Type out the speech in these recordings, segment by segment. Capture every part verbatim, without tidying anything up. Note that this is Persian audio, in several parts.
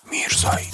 میرزایی.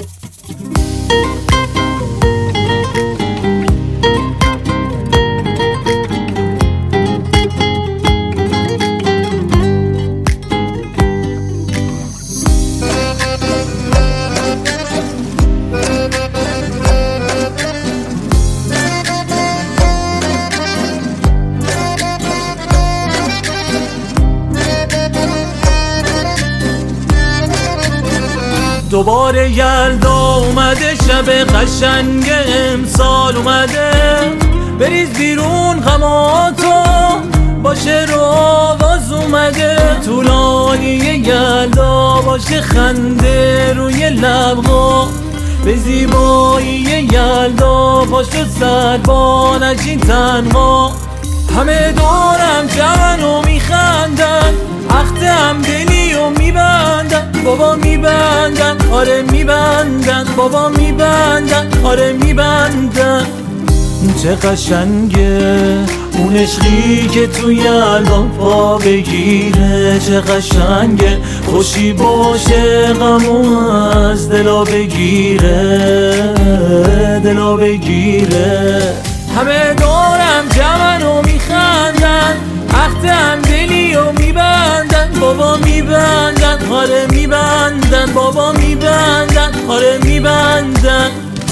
دوباره یلدا اومده، شب قشنگ امسال اومده. بریز بیرون غماتو، باشه رو آواز اومده. طولانی یلدا باشه خنده روی لبها، به زیبایی یلدا پاشو سربا نشین تنها. همه دورم جمعن و میخندن، عقد همدلی و میبندن. بابا میبندن، آره میبندن. بابا میبندن، آره میبندن. چه قشنگه اون عشقی که توی یلدا پا بگیره. چه قشنگه خوشی باشه غمو از دلا بگیره، دلا بگیره. همه دورم جمعن و میخندن، عقد همدلی و میبندن. بابا میبندن، آره میبندن. بابا میبندن، آره میبندن.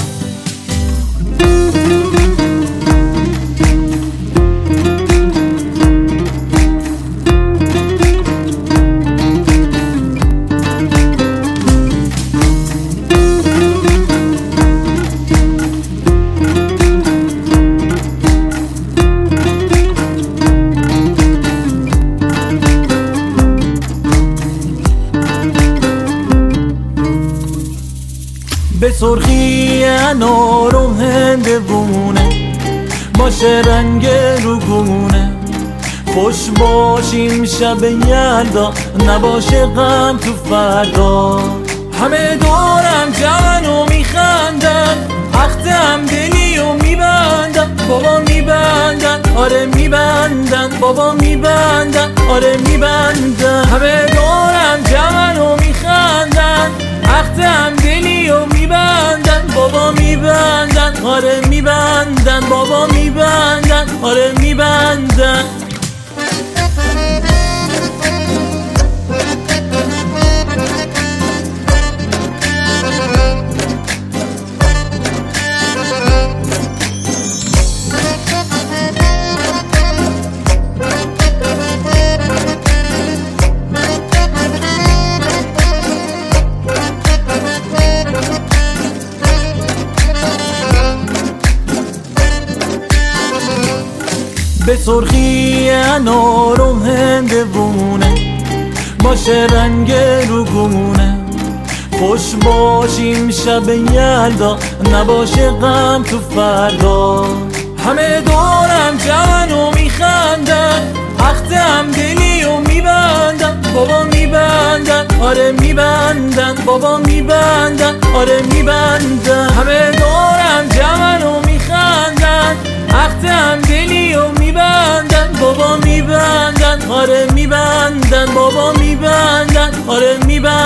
به سرخی انار و هندوونه، باشه رنگ روگونه. خوش باشیم شب یلدا، نباشه غم تو فردا. همه دورم جمعن و میخندن، عقد همدلی و میبندن. بابا میبندن، آره میبندن. بابا میبندن، آره میبندن. همه دورم جمعن و میخندن، عقد همدلی و میبندن. بابا میبندن، آره میبندن. بابا میبندن، آره میبندن. به سرخی انار و هندوونه، باشه رنگ روگونه. خوش باشیم شب یلدا، نباشه غم تو فردا. همه دورم جمعن و میخندن، عقد همدلی و میبندن. بابا میبندن، آره میبندن. بابا میبندن، آره میبندن. همه دورم جمعن و میخندن، عقد همدلی و میبندن. بابا میبندن، آره میبندن. بابا میبندن، آره میبندن.